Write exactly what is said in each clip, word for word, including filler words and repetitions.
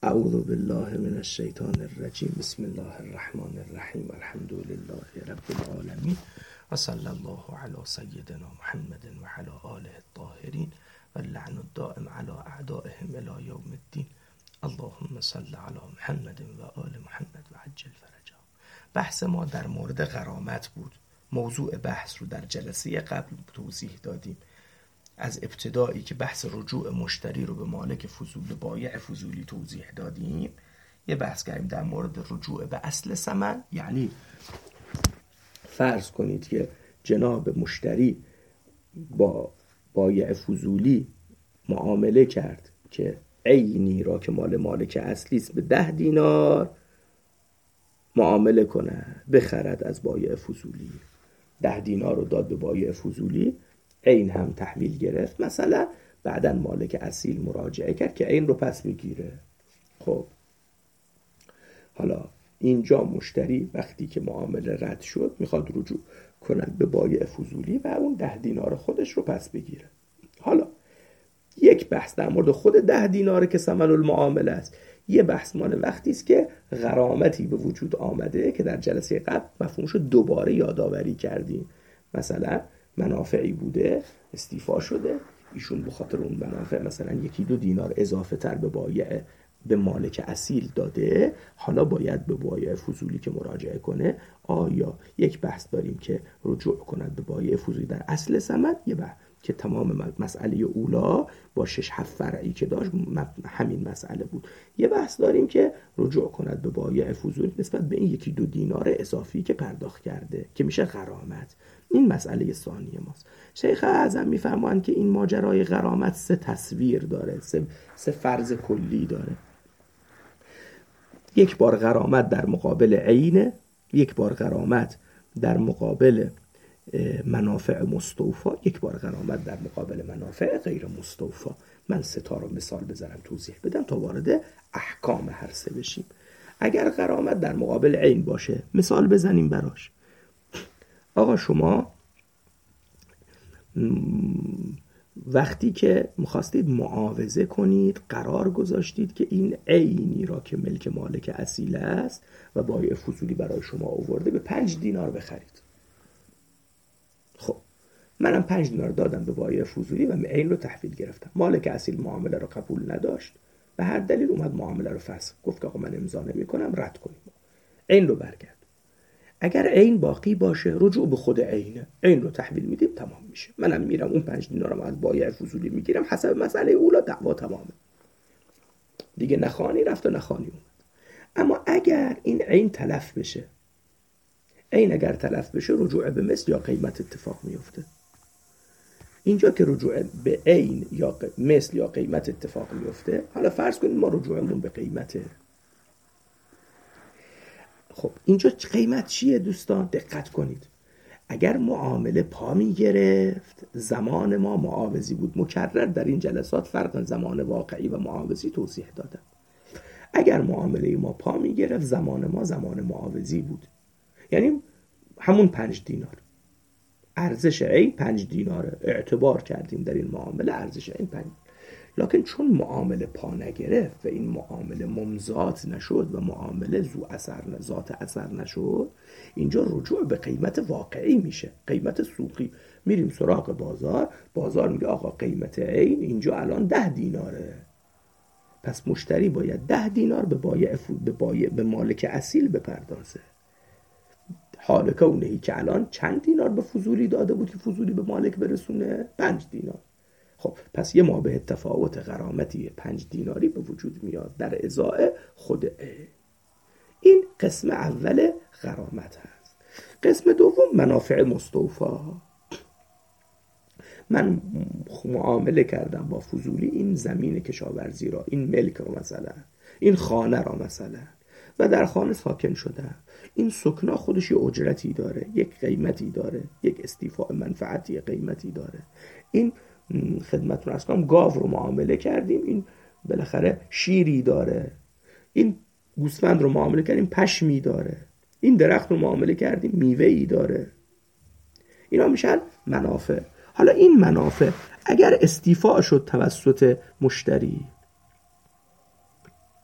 اعوذ بالله من الشیطان الرجیم. بسم الله الرحمن الرحیم. الحمد لله رب العالمین و صلی الله علی سیدنا محمد و علی آله الطاهرین و اللعن الدائم علی اعدائهم الی یوم الدین. اللهم صل علی محمد و آل محمد و عجل فرجهم. بحث ما در مورد غرامت بود. موضوع بحث رو در جلسه قبل توضیح دادیم. از ابتدایی که بحث رجوع مشتری رو به مالک فضول بایع فضولی توضیح دادیم، یه بحث کردیم در مورد رجوع به اصل ثمن. یعنی فرض کنید که جناب مشتری با بایع فضولی معامله کرد که عینی را که مال مالک اصلی است به ده دینار معامله کنه، بخرد از بایع فضولی. ده دینار رو داد به بایع فضولی، عین هم تحویل گرفت. مثلا بعدن مالک اصیل مراجعه کرد که عین رو پس میگیره. خب حالا اینجا مشتری وقتی که معامله رد شد میخواد رجوع کند به بایع فضولی و اون ده دینار خودش رو پس بگیره. حالا یک بحث در مورد خود ده دیناره که ثمن المعامله است. یه بحث مال وقتی است که غرامتی به وجود آمده که در جلسه قبل مفهومشو دوباره یادآوری کردیم. مثلا منافعی بوده، استیفا شده، ایشون به خاطر اون منافع مثلا یکی دو دینار اضافه تر به بایع به مالک اصیل داده، حالا باید به بایع فضولی که مراجعه کنه. آیا یک بحث داریم که رجوع کند به بایع فضولی در اصل ثمن، یه بحث که تمام مسئله اولا با شش هفت فرعی که داشت همین مسئله بود. یه بحث داریم که رجوع کند به بایع فضولی نسبت به این یکی دو دینار اضافی که پرداخت کرده که میشه غرامت. این مسئله ثانی ماست. شیخ اعظم میفرمایند که این ماجرای غرامت سه تصویر داره، سه, سه فرض کلی داره. یک بار غرامت در مقابل عینه، یک بار غرامت در مقابل منافع مستوفا، یک بار غرامت در مقابل منافع غیر مستوفا. من سه تا رو مثال بزنم توضیح بدم تا وارد احکام هر سه بشیم. اگر غرامت در مقابل عین باشه مثال بزنیم براش. آقا شما وقتی که میخواستید معاوضه کنید قرار گذاشتید که این عینی را که ملک مالک اصیل است و بایع فضولی برای شما آورده به پنج دینار بخرید. خب منم پنج دینار دادم به بایع فضولی و عین رو تحویل گرفتم. مالک اصیل معامله رو قبول نداشت، به هر دلیل اومد معامله رو فسخ، گفت آقا من امضا نمی‌کنم، رد کنیم، عین رو برگرد. اگر عین باقی باشه رجوع به خود عینه، عین رو تحویل میدیم، تمام میشه. منم میرم اون پنج دینارم از بایع فضولی میگیرم، حسب مسئله اولا دعوا تمامه دیگه. نخوانی رفت و نخوانی اومد. اما اگر این عین تلف بشه، عین اگر تلف بشه رجوع به مثل یا قیمت اتفاق میفته. اینجا که رجوع به عین یا مثل یا قیمت اتفاق میفته، حالا فرض کنید ما رجوعمون به قیمته. خب اینجا قیمت چیه دوستان؟ دقت کنید. اگر معامله پا می گرفت، زمان ما معاوضی بود. مکرر در این جلسات فرق زمان واقعی و معاوضی توضیح دادم. اگر معامله ما پا می گرفت، زمان ما زمان معاوضی بود، یعنی همون پنج دینار. ارزش عین پنج دیناره، اعتبار کردیم در این معامله ارزش عین پنج. لکن چون معامله پا نگرفت و این معامله ممضات نشد و معامله ذو اثر ذات اثر نشد، اینجا رجوع به قیمت واقعی میشه، قیمت سوقی. میریم سراغ بازار، بازار میگه آقا قیمت عین اینجا الان ده دیناره، پس مشتری باید ده دینار به بایع به بایع به مالک اصیل بپردازه. حال کونهی که الان چند دینار به فضولی داده بود که فضولی به مالک برسونه؟ پنج دینار. خب پس یه مابه تفاوت غرامتی پنج دیناری به وجود میاد در ازای خود عین. این قسم اول غرامت هست. قسم دوم منافع مستوفا. من معامله کردم با فضولی این زمین کشاورزی را، این ملک را مثلا، این خانه را مثلا، و در خانه ساکن شدم. این سکنا خودش یه اجرتی داره، یک قیمتی داره، یک استیفاء منفعتی قیمتی داره. این خدمتتون عرض کنم گاو رو معامله کردیم، این بالاخره شیری داره. این گوسفند رو معامله کردیم، پشمی داره. این درخت رو معامله کردیم، میوه‌ای داره. اینا میشن منافع. حالا این منافع اگر استیفاء شد توسط مشتری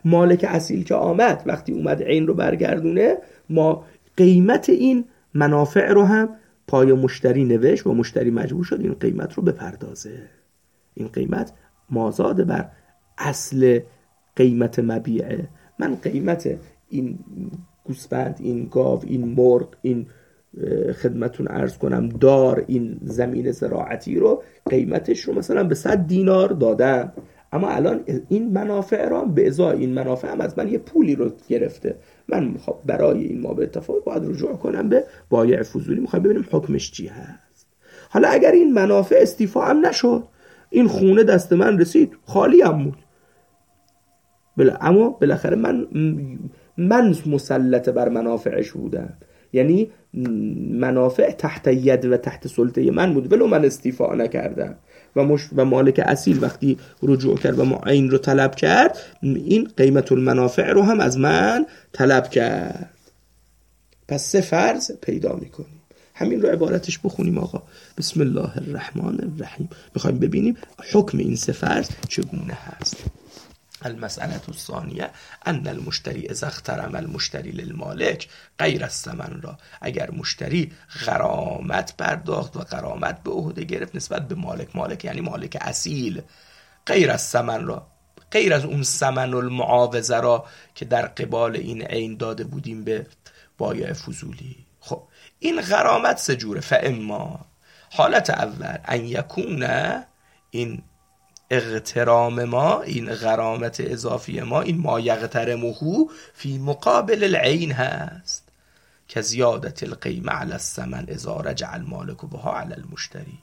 مالک اصیل که آمد وقتی اومد عین رو برگردونه، ما قیمت این منافع رو هم پای مشتری نوشت و مشتری مجبور شد این قیمت رو بپردازه. این قیمت مازاد بر اصل قیمت مبیعه. من قیمت این گوسفند، این گاو، این مرغ، این خدمتون عرض کنم دار، این زمین زراعتی رو قیمتش رو مثلا به صد دینار دادم، اما الان این منافع رو به ازای این منافع هم از من یه پولی رو گرفته. من میخوام برای این ما به اتفاق باید رجوع کنم به بایع فضولی، میخوام ببینیم حکمش چی هست. حالا اگر این منافع استیفا هم نشد، این خونه دست من رسید خالی هم بود، بله، اما بالاخره من من مسلط بر منافعش بودم، یعنی منافع تحت ید و تحت سلطه من بود ولو من استیفا نکردم. و, مش... و مالک اصیل وقتی رجوع کرد و معین رو طلب کرد، این قیمت المنافع رو هم از من طلب کرد. پس سه فرض پیدا میکنیم. همین رو عبارتش بخونیم آقا. بسم الله الرحمن الرحیم. میخوایم ببینیم حکم این سه فرض چگونه هست. المسئله الثانیه ان المشتری اذا اغترم المشتری للمالک غیر الثمن را، اگر مشتری غرامت پرداخت و غرامت به عهده گرفت نسبت به مالک، مالک یعنی مالک اصیل، غیر الثمن را، غیر از اون ثمن المعاوضه را که در قبال این عین داده بودیم به بایع فضولی. خب این غرامت سه جوره. فاما، حالت اول، ان یکون این اغترام ما، این غرامت اضافی ما، این ما یغترمه فی مقابل العین هست که زیادت القیمه علی الثمن اذا رجع المالک بها علی المشتری.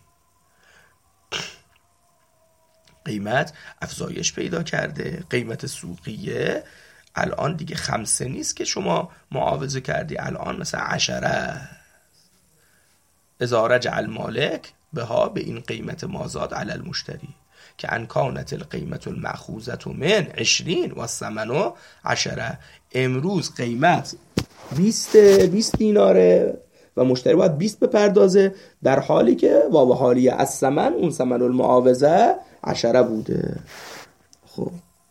قیمت افزایش پیدا کرده، قیمت سوقیه الان دیگه خمسه نیست که شما معاوضه کردی، الان مثلا عشره. اذا رجع المالک بها، به این قیمت مازاد علی المشتری، که انکانت القیمت المأخوذة من عشرین و الثمن عشره. امروز قیمت بیست بیست دیناره و مشتری باید بیست بپردازه، در حالی که واو حالیه از ثمن، اون ثمن المعاوضه عشره بوده. خب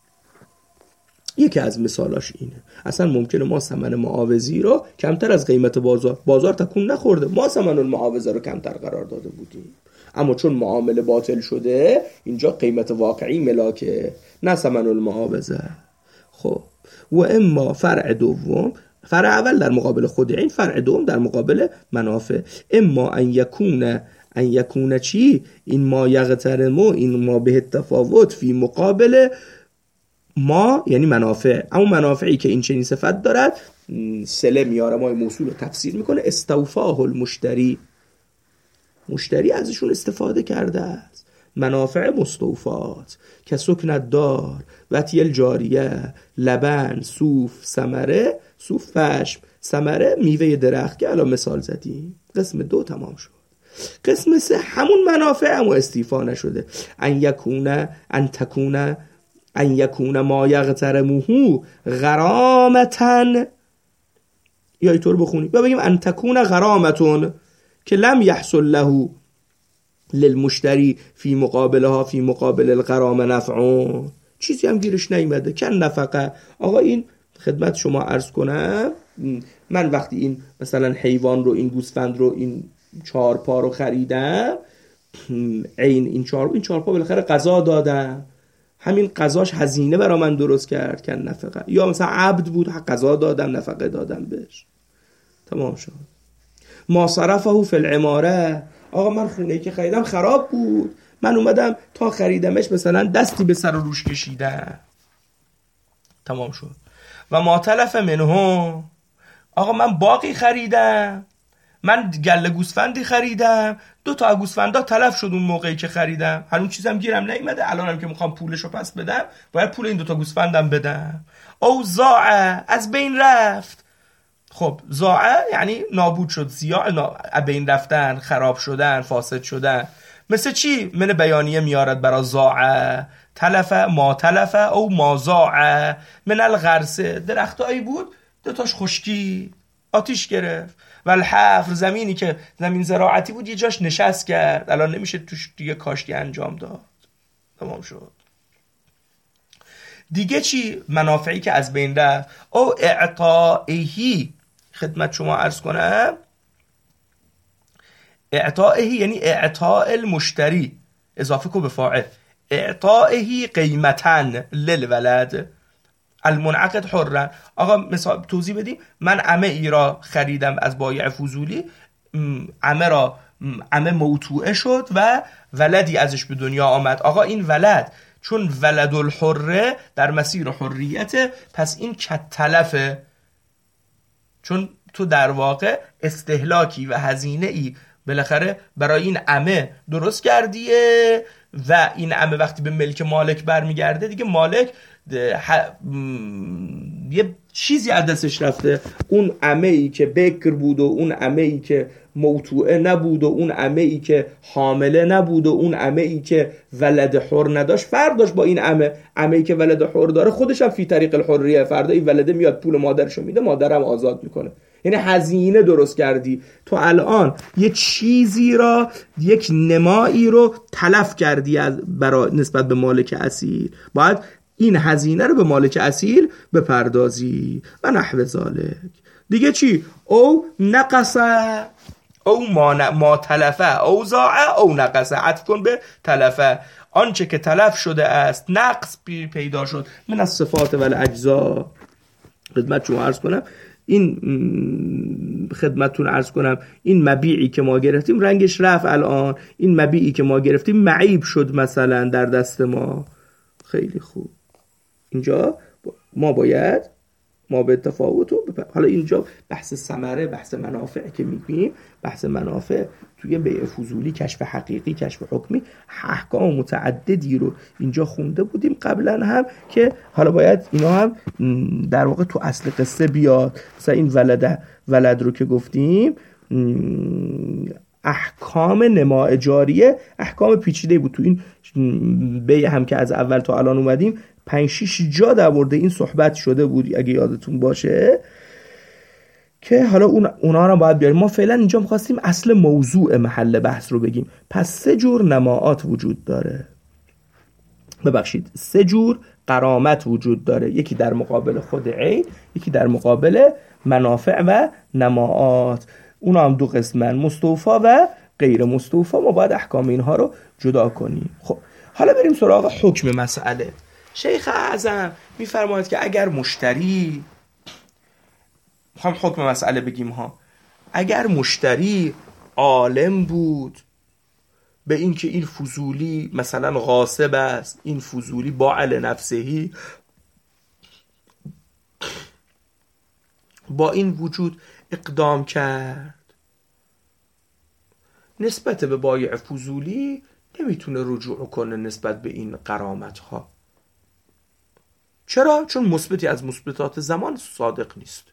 یکی از مثالاش اینه. اصلا ممکنه ما ثمن معاوضی رو کمتر از قیمت بازار، بازار تکون نخورده، ما ثمن المعاوضه رو کمتر قرار داده بودیم، اما چون معامله باطل شده اینجا قیمت واقعی ملاکه، نه ثمن المعاوضه. خب و اما فرع دوم، فرع اول در مقابل خود عین، فرع دوم در مقابل منافع. اما ان یکون، ان یکون چی؟ این ما یغترمو، این ما به تفاوت فی مقابل ما یعنی منافع، اما منافعی که این چنین صفت دارد، سله میاره ما موصول رو تفسیر میکنه، استوفاه المشتری، مشتری ازشون استفاده کرده است. منافع مستوفات که سکن دار، وطی الجاریه، لبن، صوف، ثمره، صوف فشم، ثمره میوه درخت که الان مثال زدیم. قسم دو تمام شد. قسم سه همون منافع اما استیفا نشده. ان یکون، ان تکون، ان یکون ما یغترمه غرامتن، یا اینطور بخونیم و بگیم ان تکون غرامتون که لم یحصل له للمشتری فی مقابلها فی مقابل الغرامه نفعون، چیزی هم گیرش نیامده. کن نفقه. آقا این خدمت شما عرض کنم، من وقتی این مثلا حیوان رو، این گوسفند رو، این چهار پا رو خریدم، عین این چهار این چهار پا بالاخره غذا دادم، همین غذاش هزینه برا من درست کرد، کن نفقه. یا مثلا عبد بود، غذا دادم، نفقه دادم بهش، تمام شد. ما صرفه فی العماره، آقا من خونه‌ای که خریدم خراب بود، من اومدم تا خریدمش مثلا دستی به سر و روش کشیدم، تمام شد. و ما تلف منه، آقا من باقی خریدم، من گله گوسفندی خریدم، دو تا گوسفندا تلف شد اون موقعی که خریدم، هنوز چیزم گیرم نیومده، الانم که میخوام پولشو پس بدم باید پول این دو تا گوسفندم بدم. او زاعه، از بین رفت. خب زاعه یعنی نابود شد، زیاع بین رفتن، خراب شدن، فاسد شدن. مثل چی؟ من بیانیه میارد برای زاعه، تلف، ما تلف او ما زاعه من الغرسه، درختایی بود دوتاش خشکی، آتیش گرفت. و الحفر، زمینی که زمین زراعتی بود یه جاش نشست کرد، الان نمیشه توش دیگه کاشتی انجام داد، تمام شد. دیگه چی منافعی که از بین رفت؟ او اعطائهی، خدمت شما عرض کنم اعطائهی یعنی اعطاء المشتری، اضافه کو به فاعل، اعطائهی قیمتن للولد المنعقد حرا. آقا مثال توضیح بدیم، من عمه ای را خریدم از بایع فضولی، عمه را عمه موتوعه شد و ولدی ازش به دنیا آمد. آقا این ولد چون ولد الحره در مسیر حریته، پس این کتلفه، چون تو در واقع استهلاکی و هزینه ای بالاخره برای این عمه درست کردیه و این عمه وقتی به ملک مالک برمیگرده دیگه مالک ح... یه چیزی از دستش رفته. اون عمه ای که بکر بود و اون عمه ای که موتوعه نبود و اون عمه ای که حامله نبود و اون عمه ای که ولد حر نداشت فرق داشت با این عمه. عمه ای که ولد حر داره خودش هم فی طریق الحریه، فردا این ولده میاد پول مادرشو میده، مادرم آزاد میکنه. یعنی هزینه درست کردی تو، الان یه چیزی را، یک نمایی رو تلف کردی از برای نسبت به مالک اصیل، باید این هزینه رو به مالک اصیل بپردازی و نحو ذالک. دیگه چی؟ او نقصه او ما, ما تلفه او زاعه او نقصه، عطف کن به تلفه، آنچه که تلف شده است، نقص پیدا شد من از صفات و الاجزا. خدمت شما عرض کنم این خدمتتون عرض کنم این مبیعی که ما گرفتیم رنگش رفت، الان این مبیعی که ما گرفتیم معیب شد مثلا در دست ما. خیلی خوب، اینجا ما باید ما به تفاوت و بپ... حالا اینجا بحث ثمره، بحث منافع که میگیم، بحث منافع توی بیع فضولی، کشف حقیقی، کشف حکمی، احکام متعددی رو اینجا خونده بودیم قبلا هم که حالا باید اینا هم در واقع تو اصل قصه بیاد. مثلا این ولد ولد رو که گفتیم، احکام نماء جاریه احکام پیچیده بود. تو این بیع هم که از اول تا الان اومدیم پنج شیش جا در مورد این صحبت شده بود اگه یادتون باشه، که حالا اون اونا رو باید بیاریم. ما فعلا اینجا می‌خواستیم اصل موضوع محل بحث رو بگیم. پس سه جور نماعات وجود داره، ببخشید سه جور غرامت وجود داره، یکی در مقابل خود عین، یکی در مقابل منافع و نماعات. اونا هم دو قسمن، مستوفا و غیر مستوفا. ما باید احکام اینها رو جدا کنیم. خب حالا بریم سراغ حکم مسئله. شیخ اعظم میفرماید که اگر مشتری، میخوام حکم مسئله بگیم ها، اگر مشتری عالم بود به این که این فضولی مثلا غاصب است، این فضولی باعل نفسهی، با این وجود اقدام کرد، نسبت به بایع فضولی نمیتونه رجوع کنه نسبت به این غرامت ها. چرا؟ چون مثبتی از مثبتات زمان صادق نیست.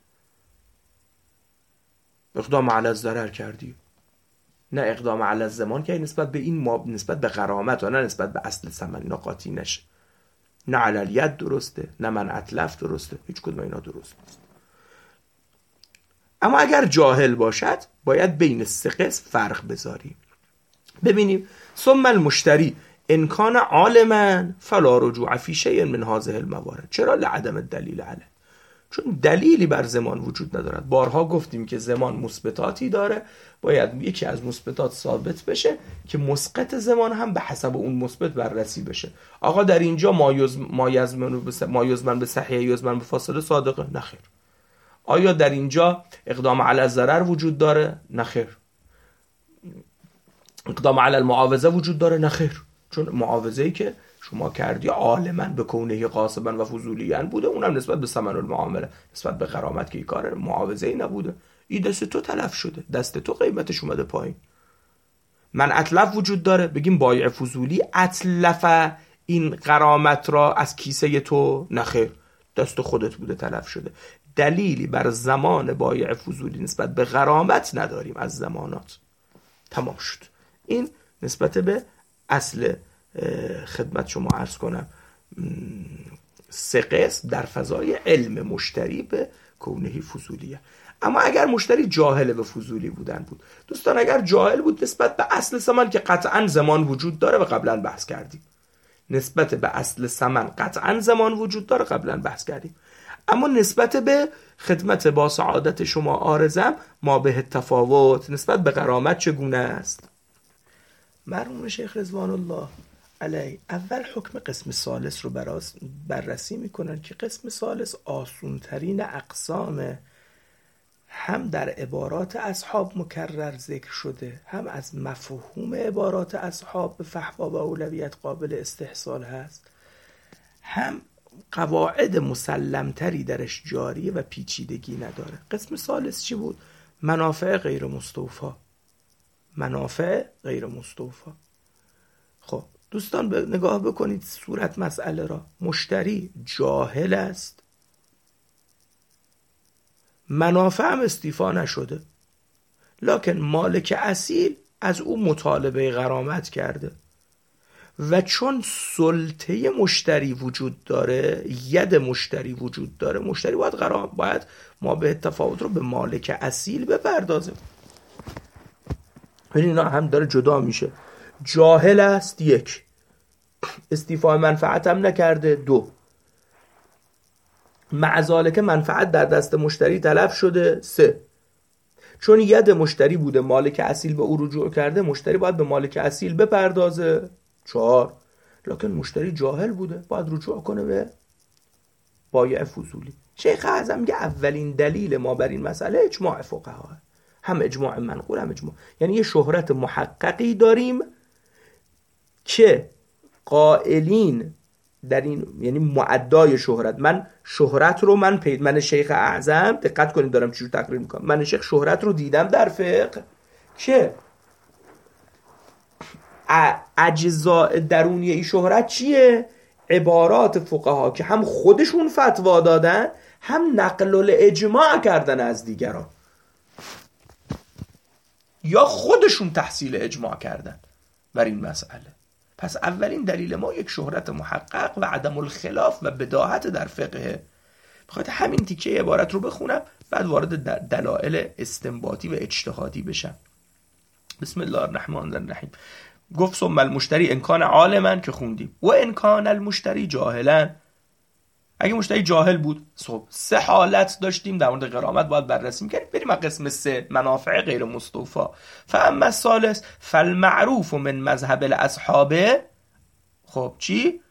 اقدام علی الضرر کردی، نه اقدام علی الزمان که نسبت به این ما... نسبت به غرامت و نه نسبت به اصل ثمن، اینا قاطی نشه. نه علی الید درسته، نه من اتلف درسته، هیچ کدوم اینا درست نیست. اما اگر جاهل باشد باید بین سه قسم فرق بذاریم. ببینیم ثم المشتری ان کان عالما فلا رجوع فی شیء من هذه الموارد. چرا؟ لعدم الدلیل علیه، چون دلیلی بر زمان وجود ندارد. بارها گفتیم که زمان مثبتاتی داره، باید یکی از مثبتات ثابت بشه که مسقط زمان هم به حسب اون مثبت بررسی بشه. آقا در اینجا ما یزمن ما یزمن به صحیح یزمن به فاصله صادقه؟ نخیر. آیا در اینجا اقدام علی الضرر وجود داره؟ نخیر. اقدام علی المعاوضه وجود داره؟ نخیر. چون معاوضه‌ای که شما کردی عالماً به کونه غاصباً و فضولیاً بوده، اونم نسبت به ثمن المعامله، نسبت به غرامت که این کار معاوضه‌ای نبوده. این دست تو تلف شده، دست تو قیمتش اومده پایین. من اتلف وجود داره، بگیم بایع فضولی اتلف این غرامت را از کیسه تو؟ نخیر، دست خودت بوده تلف شده. دلیلی بر زمان بایع فضولی نسبت به غرامت نداریم از زمانات. تمام شد. این نسبت به اصل خدمت شما عرض کنم سه قسم در فضای علم مشتری به کونهی فضولیه. اما اگر مشتری جاهل به فضولی بودن بود، دوستان اگر جاهل بود نسبت به اصل زمان که قطعا زمان وجود داره و قبلا بحث کردیم، نسبت به اصل ثمن قطعا زمان وجود داره، قبلا بحث کردیم، اما نسبت به خدمت با سعادت شما عارضم ما به تفاوت، نسبت به غرامت چگونه است؟ مرحوم شیخ رضوان الله علیه اول حکم قسم ثالث رو بررسی میکنن که قسم ثالث آسون ترین اقسام، هم در عبارات اصحاب مکرر ذکر شده، هم از مفهوم عبارات اصحاب به فحوا و اولویت قابل استحصال هست، هم قواعد مسلمتری درش جاریه و پیچیدگی نداره. قسم ثالث چی بود؟ منافع غیر مستوفا. منافع غیر مستوفا. خب دوستان نگاه بکنید صورت مسئله را. مشتری جاهل است، منافع هم استیفا نشده، لکن مالک اصیل از او مطالبه غرامت کرده و چون سلطه مشتری وجود داره، ید مشتری وجود داره، مشتری باید غرام باید ما به تفاوت رو به مالک اصیل بپردازه. این اینا هم داره جدا میشه. جاهل است، یک، استیفای منفعت هم نکرده، دو، معذالک منفعت در دست مشتری تلف شده، سه، چون ید مشتری بوده مالک اصیل به او رجوع کرده، مشتری باید به مالک اصیل بپردازه، چهار، لکن مشتری جاهل بوده باید رجوع کنه به بایع فضولی. شیخ اعظم میگه اولین دلیل ما بر این مسئله اجماع فقها، هم اجماع منقول هم اجماع، یعنی یه شهرت محققی داریم که قائلین در این، یعنی معدای شهرت، من شهرت رو من پید من شیخ اعظم، دقت کنید دارم چی رو تقریر میکنم، من شیخ شهرت رو دیدم در فقه که اجزاء درونی این شهرت چیه؟ عبارات فقها که هم خودشون فتوا دادن، هم نقل الاجماع کردن از دیگران، یا خودشون تحصیل اجماع کردن بر این مسئله. پس اولین دلیل ما یک شهرت محقق و عدم الخلاف و بداهت در فقه. بخاطر همین تیکه عبارت رو بخونم بعد وارد دلایل استنباطی و اجتهادی بشم. بسم الله الرحمن الرحیم. گفت ثم المشتری انکان عالما که خوندیم و انکان المشتری جاهلا، اگه مشتری جاهل بود، صبح سه حالت داشتیم در مورد غرامت باید بررسی می‌کردیم. بریم از قسم سه، منافع غیر مستوفا. فاما الثالث فالمعروف من مذهب الاصحاب، خب چی؟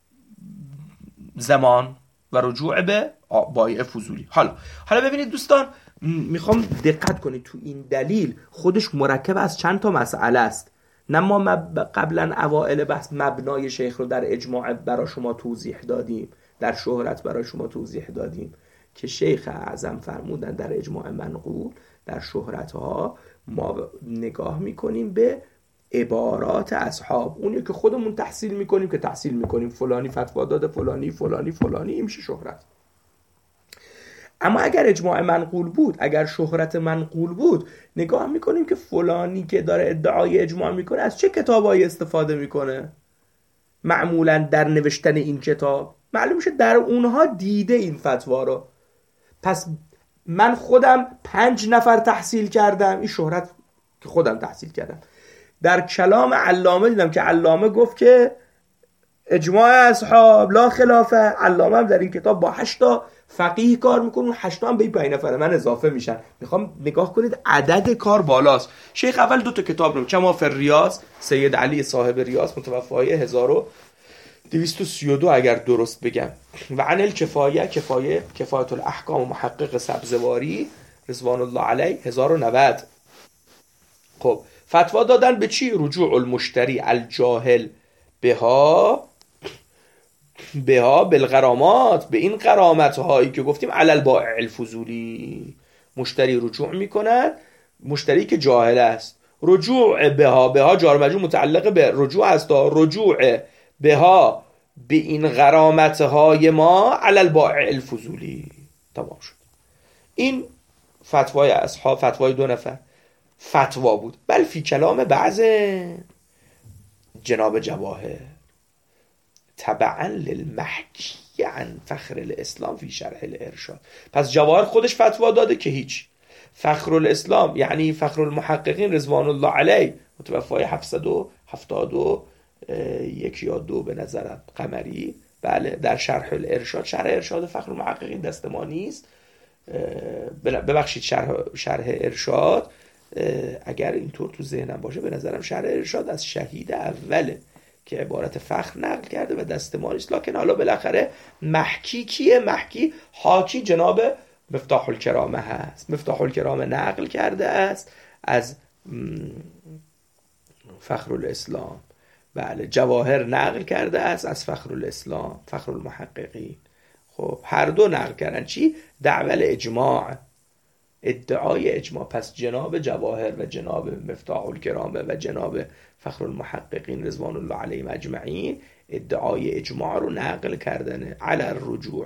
زمان و رجوع به بایع فضولی. حالا حالا ببینید دوستان، میخوام دقت کنید تو این دلیل خودش مرکب از چند تا مسئله است. نه ما مب... قبلا اوائل بحث مبنای شیخ رو در اجماع برای شما توضیح دادیم، در شهرت برای شما توضیح دادیم که شیخ اعظم فرمودن در اجماع منقول در شهرت ها ما نگاه میکنیم به عبارات اصحاب، اونی که خودمون تحصیل میکنیم که تحصیل میکنیم فلانی فتوا داده، فلانی فلانی فلانی، این میشه شهرت. اما اگر اجماع منقول بود، اگر شهرت منقول بود، نگاه میکنیم که فلانی که داره ادعای اجماع میکنه از چه کتابایی استفاده میکنه، معمولا در نوشتن این کتاب معلوم میشه در اونها دیده این فتوا رو. پس من خودم پنج نفر تحصیل کردم، این شهرت که خودم تحصیل کردم، در کلام علامه دیدم که علامه گفت که اجماع اصحاب لا خلافه، علامه هم در این کتاب با هشتا فقیه کار میکنه، اون هشتا هم به این پنج نفر من اضافه میشن. میخوام نگاه کنید عدد کار بالاست. شیخ اول دو تا کتاب رو کما فی ریاض، سید علی صاحب ریاض متوفای هزار و دویست و سی و دو اگر درست بگم، و عن الکفایه، کفایه کفایت الاحکام و محقق سبزواری رضوان الله علیه هزار و نود. خب فتوا دادن به چی؟ رجوع المشتری الجاهل بها بها بالغرامات، به این غرامت هایی که گفتیم علی البائع الفضولی. مشتری رجوع میکند، مشتری که جاهل است، رجوع بها، بها جار مجرور متعلق به رجوع است، رجوع بها به این غرامت های ما علی البائع الفضولی. تمام شد. این فتوای اصحاب، فتوای دو نفر فتوا بود. بل فی کلام بعض جناب جواهر تبعا للمحکی عن فخر الاسلام فی شرح الارشاد. پس جواهر خودش فتوا داده که هیچ. فخر الاسلام یعنی فخر المحققین رضوان الله علیه متوفای هفتصد و هفتاد و یک یا دو به نظرم قمری. بله در شرح الارشاد، شرح ارشاد فخر المحققین دست ما نیست، ببخشید شرح, شرح ارشاد اگر اینطور تو ذهنم باشه به نظرم شرح ارشاد از شهید اوله که عبارت فخر نقل کرده و دست ما نیست. لکن حالا بالاخره محکی کیه؟ محکی حاکی جناب مفتاح الکرامه هست. مفتاح الکرامه نقل کرده است از فخر الاسلام. بله جواهر نقل کرده است از فخر الاسلام، فخر المحققین. خب هر دو نقل کردن چی؟ دعوی اجماع، ادعای اجماع. پس جناب جواهر و جناب مفتاح الکرامه و جناب فخر المحققین رضوان الله علیهم اجمعین ادعای اجماع رو نقل کردن علی الرجوع.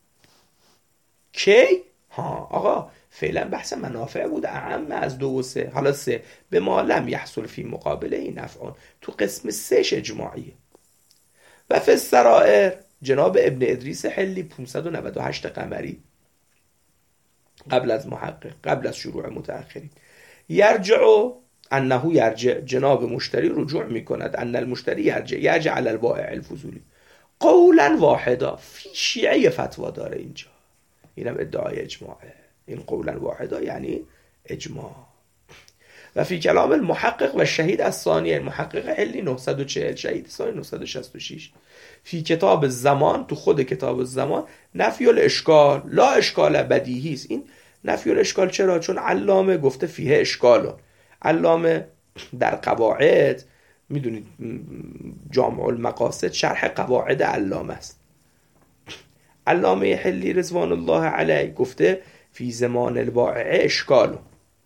کی؟ ها آقا فعلا بحث منافع بود اعم از دو و سه. حالا سه به ما لم یحصل فی مقابله این نفعان، تو قسم سهش اجماعیه. و فی السرائر جناب ابن ادریس حلی پانصد و نود و هشت قمری قبل از محقق، قبل از شروع متأخرین. یرجع انه یرجع، جناب مشتری رجوع میکند، ان المشتری یرجع یرجع علی البائع الفضولی قولا واحدا. فی شیعه فتوا داره اینجا، اینم ادعای اجماعه. این قولا واحدا یعنی اجماع. و فی کلام المحقق و شهید از ثانیه، محقق حلی نهصد و چهل، شهید ثانی نهصد و شصت و شش. فی کتاب الزمان، تو خود کتاب الزمان، نفی الاشکال لا اشکال بدیهی است. این نفی الاشکال چرا؟ چون علامه گفته فیه اشکال. علامه در قواعد، میدونید جامع المقاصد شرح قواعد علامه است. علامه حلی رضوان الله علیه گفته فی زمان البائع اشکال.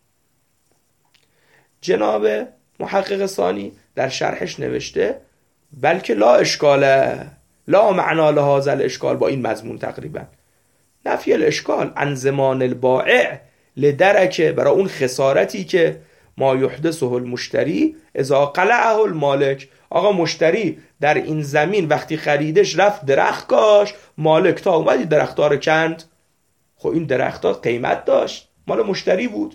جناب محقق ثانی در شرحش نوشته بلکه لا اشکاله، لا معنا لهذا الاشکال، با این مضمون تقریبا نفی الاشکال عن زمان البائع لدرک، برای اون خسارتی که ما یحدثه المشتری اذا قلعه المالک. آقا مشتری در این زمین وقتی خریدش رفت درخت کاش، مالک تا اومدی درخت‌ها رو کند. خب این درخت‌ها قیمت داشت، مال مشتری بود.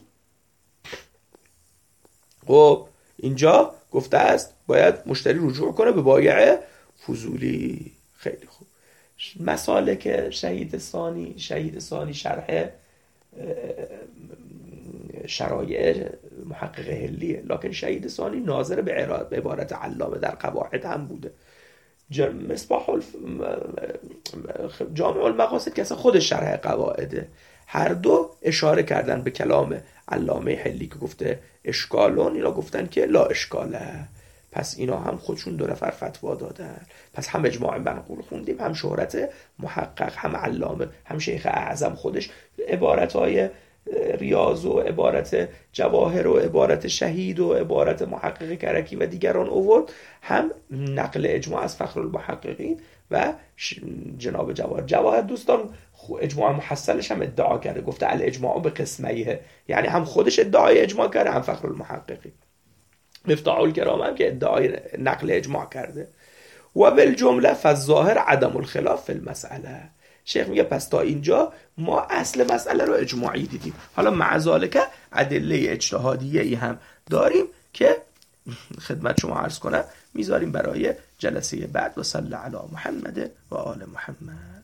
خب اینجا گفته است باید مشتری رجوع کنه به بایع فضولی. خیلی خوب. مسالک شهید ثانی، شهید ثانی شرح شرایع محقق حلیه، لکن شهید ثانی ناظر به عبارت علامه در قواعد هم بوده. مصباح الف... جامع المقاصد که اصلا خود شرح قواعده. هر دو اشاره کردن به کلام علامه حلی که گفته اشکالون، اینا گفتن که لا اشکاله. پس اینا هم خودشون دو نفر فتوا دادن. پس هم اجماع منقول خوندیم، هم شهرت محقق، هم علامه، هم شیخ اعظم خودش عبارتهای ریاض و عبارت جواهر و عبارت شهید و عبارت محقق کرکی و دیگران آورد، هم نقل اجماع از فخر المحققین و جناب جواهر. جواهر دوستان اجماع محصلش هم ادعا کرده، گفته الاجماع به قسمیه، یعنی هم خودش ادعای اجماع کرده هم فخر المحققین. مفتاح الکرامه هم که ادعای نقل اجماع کرده. و بالجمله فالظاهر عدم الخلاف فی المسئله. شیخ میگه پس تا اینجا ما اصل مسئله رو اجماعی دیدیم، حالا مع ذالک ادله اجتهادیه ای هم داریم که خدمت شما عرض کنم میذاریم برای جلسه بعد. و صلی علی محمد و آل محمد.